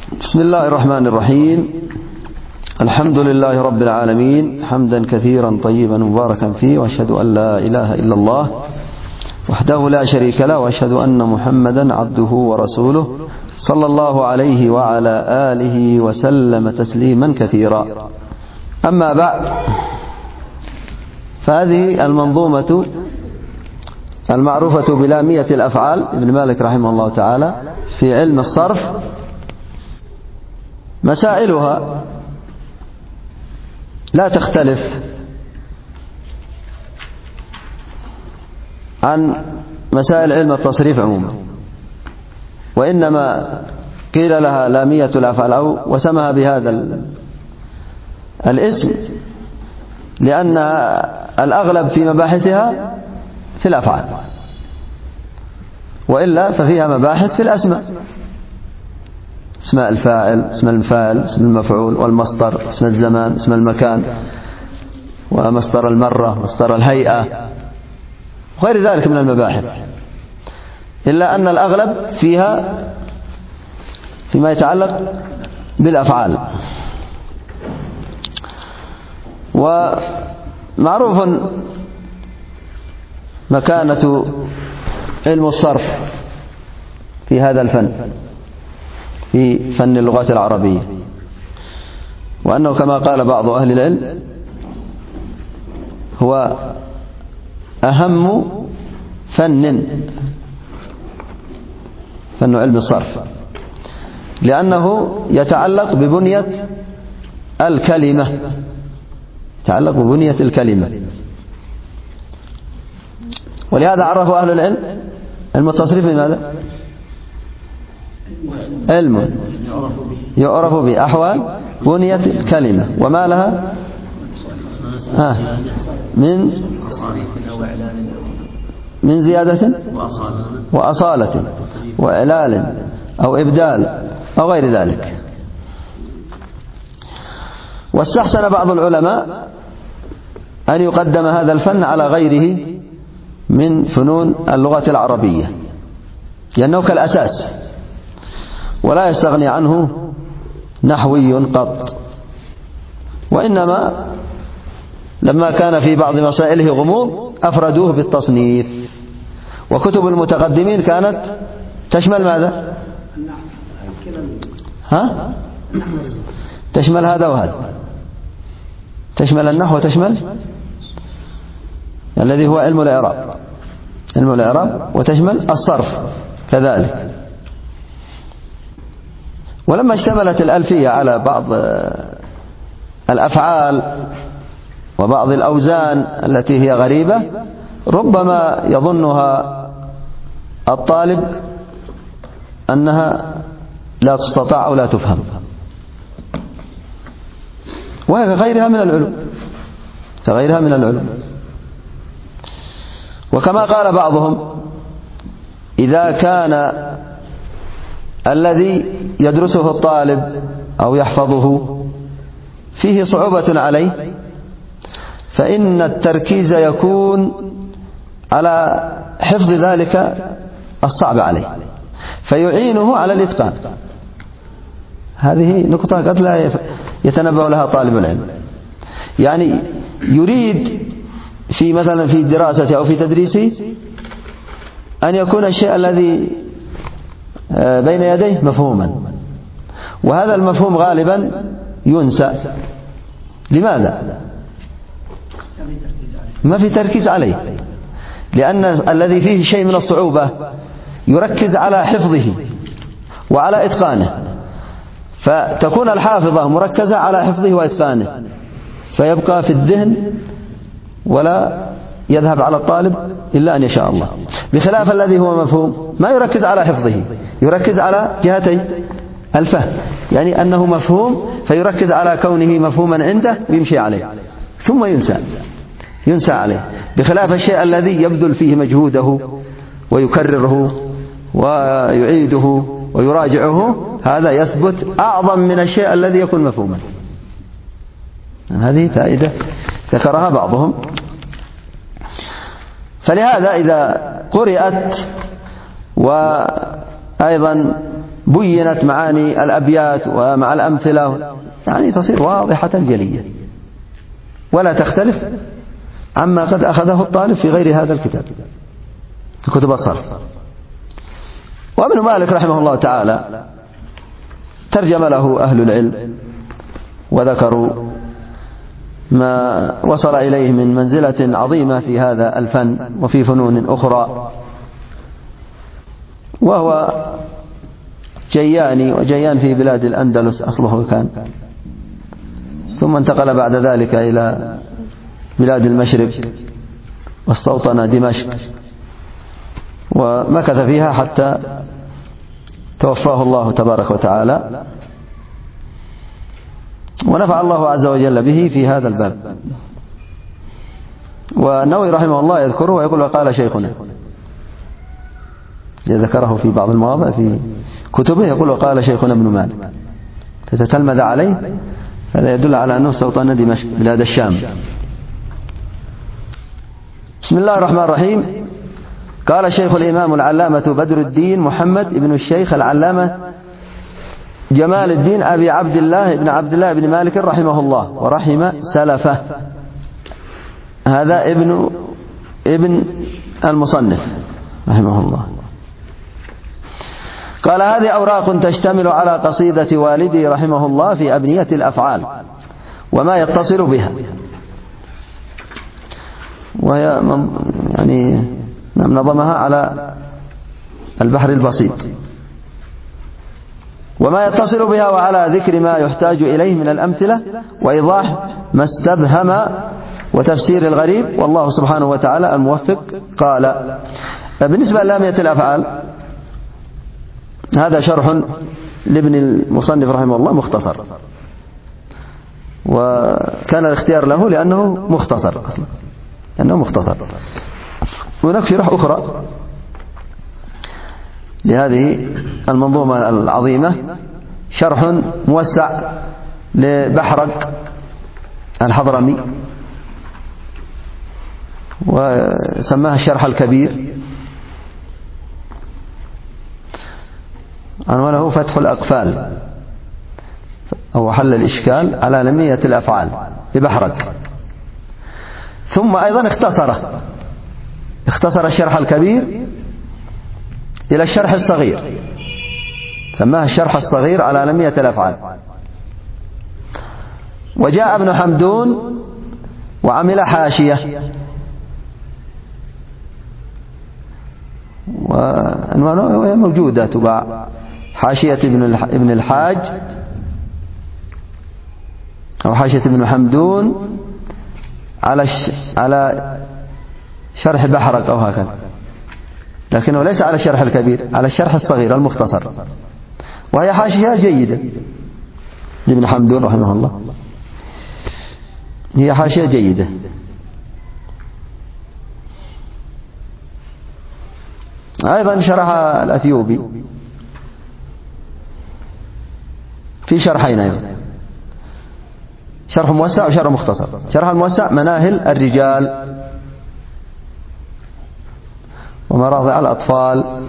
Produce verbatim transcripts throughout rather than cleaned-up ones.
بسم الله الرحمن الرحيم. الحمد لله رب العالمين حمدا كثيرا طيبا مباركا فيه، وأشهد أن لا إله إلا الله وحده لا شريك له، وأشهد أن محمدا عبده ورسوله صلى الله عليه وعلى آله وسلم تسليما كثيرا. أما بعد، فهذه المنظومة المعروفة بلامية الأفعال ابن مالك رحمه الله تعالى في علم الصرف، مسائلها لا تختلف عن مسائل علم التصريف عموما، وإنما قيل لها لامية الأفعال أو وسمها بهذا الاسم لأن الأغلب في مباحثها في الأفعال، وإلا ففيها مباحث في الأسماء، اسم الفاعل، اسم المفاعل، اسم المفعول، والمصدر، اسم الزمان، اسم المكان، ومصدر المرة، مصدر الهيئة، وغير ذلك من المباحث، إلا أن الأغلب فيها فيما يتعلق بالأفعال. ومعروف مكانة علم الصرف في هذا الفن، في فن اللغات العربية، وأنه كما قال بعض أهل العلم هو أهم فن فن علم الصرف، لأنه يتعلق ببنية الكلمة يتعلق ببنية الكلمة ولهذا عرفوا أهل العلم علم التصريف بماذا؟ علم يعرف بأحوال بنية الكلمة وما لها آه من من زيادة وأصالة وإعلال أو إبدال أو غير ذلك. واستحسن بعض العلماء أن يقدم هذا الفن على غيره من فنون اللغة العربية، لأنه كالأساس ولا يستغني عنه نحوي قط، وإنما لما كان في بعض مسائله غموض أفردوه بالتصنيف. وكتب المتقدمين كانت تشمل ماذا؟ ها؟ تشمل هذا وهذا، تشمل النحو وتشمل الذي هو علم الإعراب علم الإعراب وتشمل الصرف كذلك. ولما اشتملت الألفية على بعض الأفعال وبعض الأوزان التي هي غريبة ربما يظنها الطالب أنها لا تستطاع ولا تفهم، وهي غيرها من العلوم كغيرها من العلوم. وكما قال بعضهم: إذا كان الذي يدرسه الطالب أو يحفظه فيه صعوبة عليه، فإن التركيز يكون على حفظ ذلك الصعب عليه فيعينه على الإتقان. هذه نقطة قد لا يتنبه لها طالب العلم، يعني يريد في مثلا في دراسته أو في تدريسه أن يكون الشيء الذي بين يديه مفهوما، وهذا المفهوم غالبا ينسى. لماذا؟ ما في تركيز عليه، لأن الذي فيه شيء من الصعوبة يركز على حفظه وعلى إتقانه، فتكون الحافظة مركزة على حفظه وإتقانه فيبقى في الذهن ولا يذهب على الطالب إلا أن يشاء الله، بخلاف الذي هو مفهوم ما يركز على حفظه، يركز على جهتي الفهم، يعني أنه مفهوم فيركز على كونه مفهوما عنده ويمشي عليه ثم ينسى ينسى عليه، بخلاف الشيء الذي يبذل فيه مجهوده ويكرره ويعيده ويراجعه، هذا يثبت أعظم من الشيء الذي يكون مفهوما. هذه فائدة ذكرها بعضهم. فلهذا إذا قرأت وأيضا بينت معاني الأبيات ومع الأمثلة، يعني تصير واضحة جلية ولا تختلف عما قد أخذه الطالب في غير هذا الكتاب في كتب الصرف. وابن مالك رحمه الله تعالى ترجم له أهل العلم وذكروا ما وصل إليه من منزلة عظيمة في هذا الفن وفي فنون أخرى، وهو جياني، وجيان في بلاد الأندلس أصله كان، ثم انتقل بعد ذلك إلى بلاد المشرق واستوطن دمشق ومكث فيها حتى توفاه الله تبارك وتعالى، ونفع الله عز وجل به في هذا الباب. والنووي رحمه الله يذكره ويقول وقال شيخنا، ذكره في بعض المواضع في كتبه، يقول وقال شيخنا ابن مالك، تتتلمذ عليه، هذا يدل على أنه استوطن دمشق بلاد الشام. بسم الله الرحمن الرحيم. قال الشيخ الإمام العلامة بدر الدين محمد ابن الشيخ العلامة جمال الدين أبي عبد الله ابن عبد الله بن مالك رحمه الله ورحم سلفه، هذا ابن ابن المصنف رحمه الله. قال هذه أوراق تشتمل على قصيدة والدي رحمه الله في أبنية الأفعال وما يتصل بها، وهي يعني نظمها على البحر البسيط، وما يتصل بها وعلى ذكر ما يحتاج إليه من الأمثلة وإيضاح ما استبهم وتفسير الغريب، والله سبحانه وتعالى الموفق. قال بالنسبة للامية الأفعال هذا شرح لابن المصنف رحمه الله مختصر، وكان الاختيار له لأنه مختصر لأنه مختصر. هناك شرح أخرى لهذه المنظومة العظيمة، شرح موسع لبحرق الحضرمي وسماها الشرح الكبير، عنوانه فتح الأقفال أو حل الإشكال على لمية الأفعال لبحرق. ثم أيضا اختصره اختصر الشرح الكبير إلى الشرح الصغير، سماها الشرح الصغير على لمية الأفعال. وجاء ابن حمدون وعمل حاشية، وعنوانه موجودة تباع، حاشية ابن الحاج أو حاشية ابن حمدون على على شرح بحرق أو هكذا، لكنه ليس على الشرح الكبير، على الشرح الصغير المختصر، وهي حاشية جيدة لابن حمدون رحمه الله، هي حاشية جيدة. أيضا شرح الأثيوبي في شرحين أيضا، شرح موسع وشرح مختصر. شرح الموسع مناهل الرجال ومراضع الأطفال،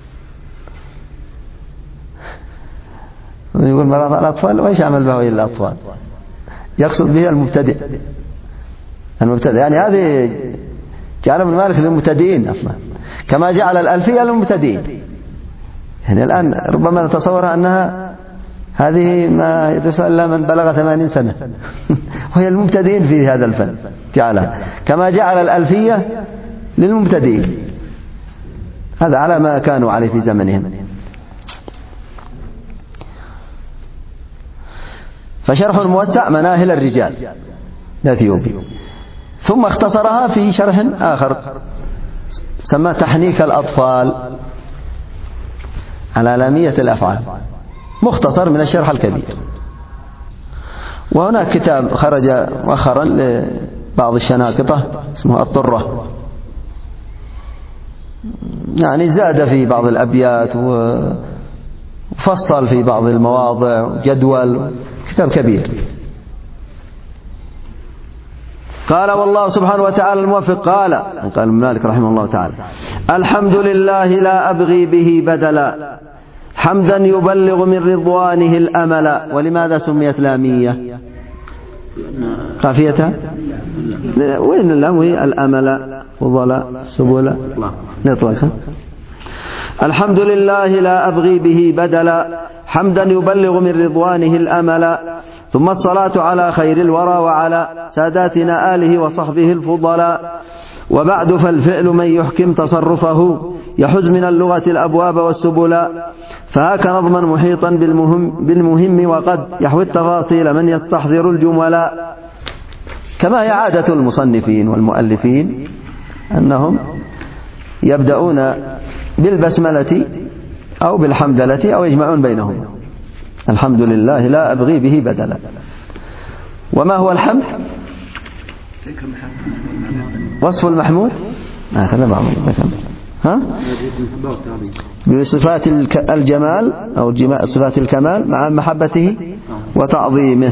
يقول مراضع الأطفال وإيش عمل به إلا الأطفال، يقصد به المبتدئ المبتدئ يعني هذه جعل ابن مالك للمبتدئين أصلا، كما جعل الألفية للمبتدئين. يعني الآن ربما نتصور أنها هذه ما يدرس إلا من بلغ ثمانين سنة وهي المبتدئين في هذا الفن جعلها، كما جعل الألفية للمبتدئين، هذا على ما كانوا عليه في زمنهم. فشرح الموسع مناهل الرجال الأثيوبي، ثم اختصرها في شرح آخر سماه تحنيك الأطفال على لامية الأفعال، مختصر من الشرح الكبير. وهناك كتاب خرج مؤخرا لبعض الشناقطة اسمه الطرة، يعني زاد في بعض الأبيات وفصل في بعض المواضع جدول، كتاب كبير. قال والله سبحانه وتعالى الموفق. قال قال ابن مالك رحمه الله تعالى الحمد لله لا أبغي به بدلا، حمدا يبلغ من رضوانه الأمل. ولماذا سميت لامية قافيتها؟ وين اللام؟ وهي الأمل فضل سبل نطلقها. الحمد لله لا أبغي به بدلا حمدا يبلغ من رضوانه الأمل. ثم الصلاة على خير الورى وعلى ساداتنا آله وصحبه الفضلاء. وبعد فالفعل من يحكم تصرفه يحز من اللغة الأبواب والسبلا. فهاك نظما محيطا بالمهم, بالمهم وقد يحوي التفاصيل من يستحضر الجملا. كما هي عادة المصنفين والمؤلفين أنهم يبدأون بالبسملة أو بالحمدلة أو يجمعون بينهم. الحمد لله لا أبغي به بدلا. وما هو الحمد؟ وصف المحمود. هكذا بعض ها بصفات الجمال أو صفات الكمال مع محبته وتعظيمه.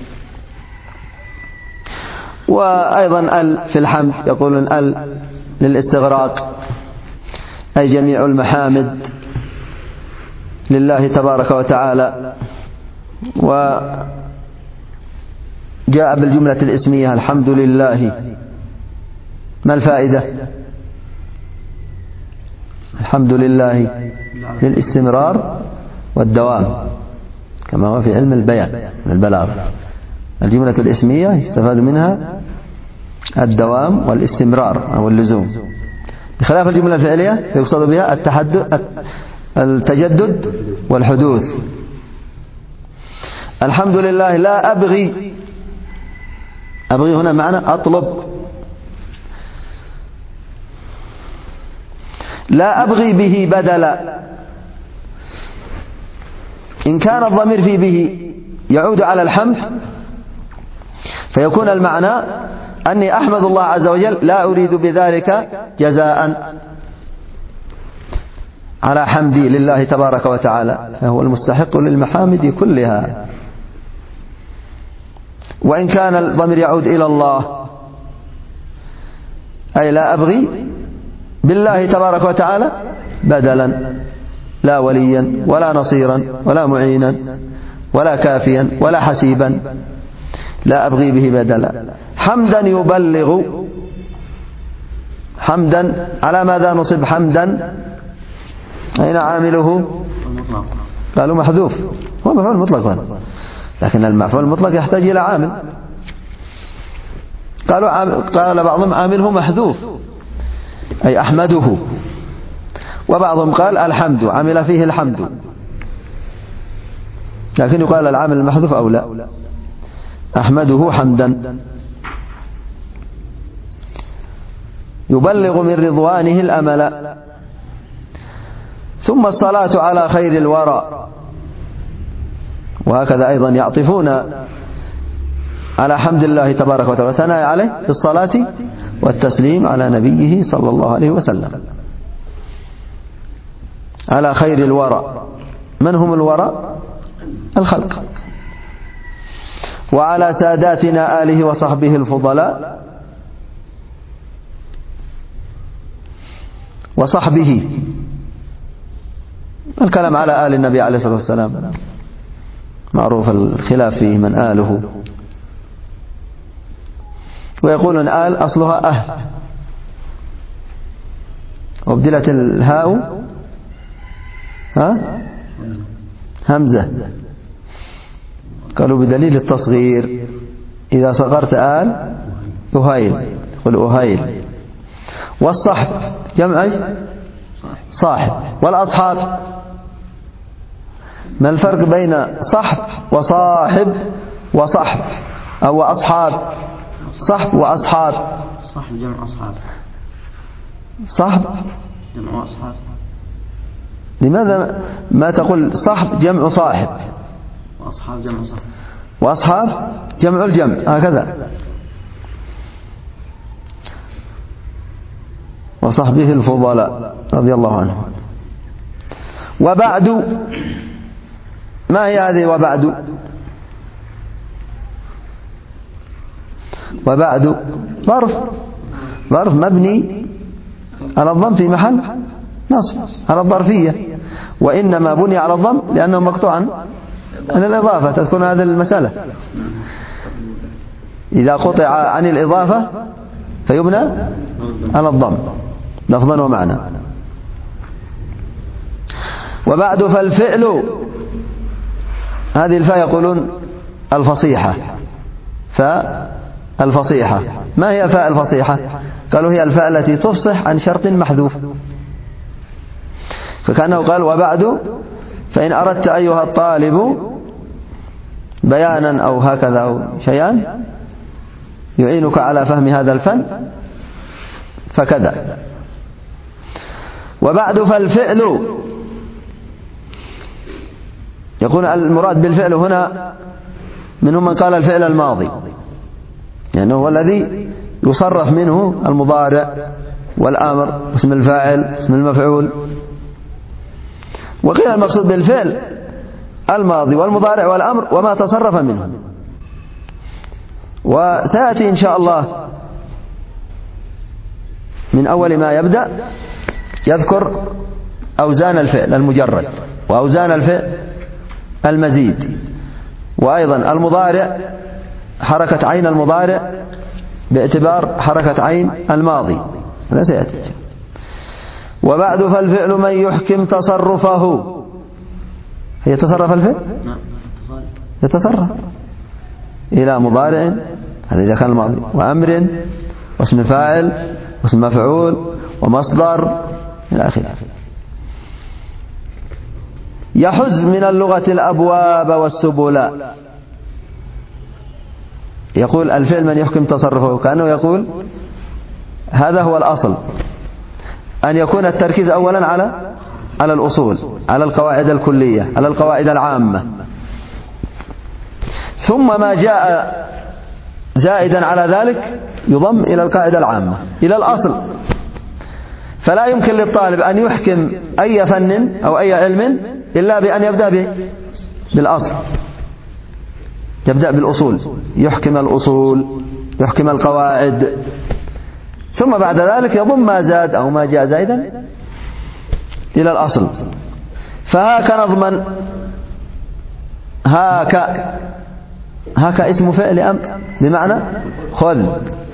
وأيضا ال في الحمد يقولون ال للاستغراق أي جميع المحامد لله تبارك وتعالى. وجاء بالجملة الاسمية الحمد لله. ما الفائدة؟ الحمد لله للاستمرار والدوام كما هو في علم البيان من البلاغة. الجملة الاسمية يستفاد منها الدوام والاستمرار أو اللزوم، بخلاف الجملة الفعلية يقصد بها التجدد والحدوث. الحمد لله لا أبغي. أبغي هنا معنى أطلب. لا أبغي به بدلا. إن كان الضمير في به يعود على الحمد فيكون المعنى أني أحمد الله عز وجل لا أريد بذلك جزاء على حمدي لله تبارك وتعالى، فهو المستحق للمحامد كلها. وإن كان الضمير يعود إلى الله أي لا أبغي بالله تبارك وتعالى بدلا، لا وليا ولا نصيرا ولا معينا ولا كافيا ولا حسيبا، لا أبغي به بدلا. حمدا يبلغ. حمدا على ماذا نصب حمدا؟ أين عامله؟ قالوا محذوف. هو مفعول مطلق هذا، لكن المفعول المطلق يحتاج إلى عامل. قالوا عامل، قال بعضهم عامله محذوف أي أحمده، وبعضهم قال الحمد عمل فيه الحمد، لكن يقال العامل المحذوف أو لا. أحمده حمدا. يبلغ من رضوانه الأمل. ثم الصلاة على خير الورى. وهكذا أيضا يعطفون على حمد الله تبارك وتعالى وثناء عليه بالصلاة والتسليم على نبيه صلى الله عليه وسلم. على خير الورى. من هم الورى؟ الخلق. وعلى ساداتنا آله وصحبه الفضلاء. وصحبه الكلام على آل النبي عليه الصلاة والسلام معروف الخلاف فيه من آله، ويقولون آل أصلها أهل وابدلت الهاء ها همزة، قالوا بدليل التصغير. إذا صغرت آل أهيل قل أهيل. والصحب جمع صاحب. والأصحاب ما الفرق بين صحب وصاحب وصحب أو أصحاب؟ صحب وأصحاب. صحب جمع أصحاب. صحب جمع أصحاب. لماذا ما تقول صحب جمع صاحب؟ وأصحاب جمع صحب. وأصحاب جمع الجمع هكذا. وصحبه الفضلاء رضي الله عنه. وبعد. ما هي هذه وبعد؟ وبعد ظرف. ظرف مبني على الضم في محل نصب على الظرفية. وإنما بني على الضم لأنه مقطوع عن الإضافة. تذكرون هذه المسألة؟ إذا قطع عن الإضافة فيبنى على الضم لفظا ومعنى. وبعد فالفعل، هذه الفاء يقولون الفصيحة، فاء الفصيحة. ما هي فاء الفصيحة؟ قالوا هي الفاء التي تفصح عن شرط محذوف، فكأنه قال وبعد فإن أردت أيها الطالب بيانا أو هكذا أو شيئا يعينك على فهم هذا الفن فكذا. وبعد فالفعل، يقول المراد بالفعل هنا منهم من قال الفعل الماضي، يعني هو الذي يصرف منه المضارع والأمر اسم الفاعل اسم المفعول. وقيل المقصود بالفعل الماضي والمضارع والأمر وما تصرف منه. وسيأتي إن شاء الله من أول ما يبدأ يذكر أوزان الفعل المجرد وأوزان الفعل المزيد، وأيضا المضارع حركة عين المضارع باعتبار حركة عين الماضي، هذا سيأتي. وبعد فالفعل من يحكم تصرفه، يتصرف الفعل يتصرف إلى مضارع، هذا إذا كان الماضي، وأمر واسم فاعل واسم مفعول ومصدر إلى آخره. يحز من اللغة الأبواب والسبل، يقول الفعل من يحكم تصرفه، كأنه يقول هذا هو الأصل، أن يكون التركيز أولا على على الأصول، على القواعد الكلية، على القواعد العامة، ثم ما جاء زائدا على ذلك يضم إلى القاعدة العامة، إلى الأصل. فلا يمكن للطالب أن يحكم أي فن أو أي علم إلا بأن يبدأ به بالأصل، يبدأ بالأصول، يحكم الأصول، يحكم القواعد، ثم بعد ذلك يضم ما زاد أو ما جاء زائدا إلى الأصل. فهاك نظما، هاك هاك اسم فعل أمر بمعنى خذ،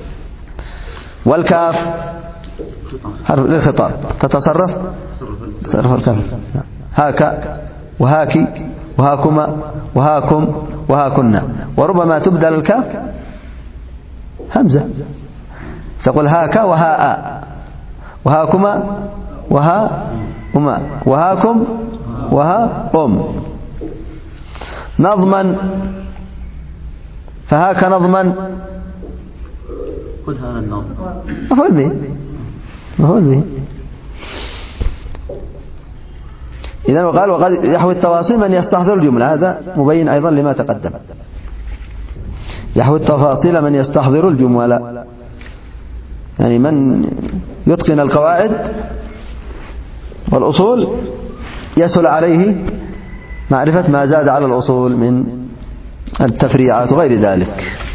والكاف حرف للخطاب تتصرف تصرف الكاف، هاك وهاكي وهاكما وهاكم وهاكنا، وربما تبدل الكاف همزة، تقول هاك وهاء وهاكما وهاؤما وهاكم وهاؤم. نظما، فهاك نظما خذ هذا النظم مفعول به مفعول به. إذن وقال وقد يحوي التواصيل من يستحضر الجملة، هذا مبين أيضا لما تقدم. يحوي التفاصيل من يستحضر الجملة، يعني من يتقن القواعد والأصول يسهل عليه معرفة ما زاد على الأصول من التفريعات وغير ذلك.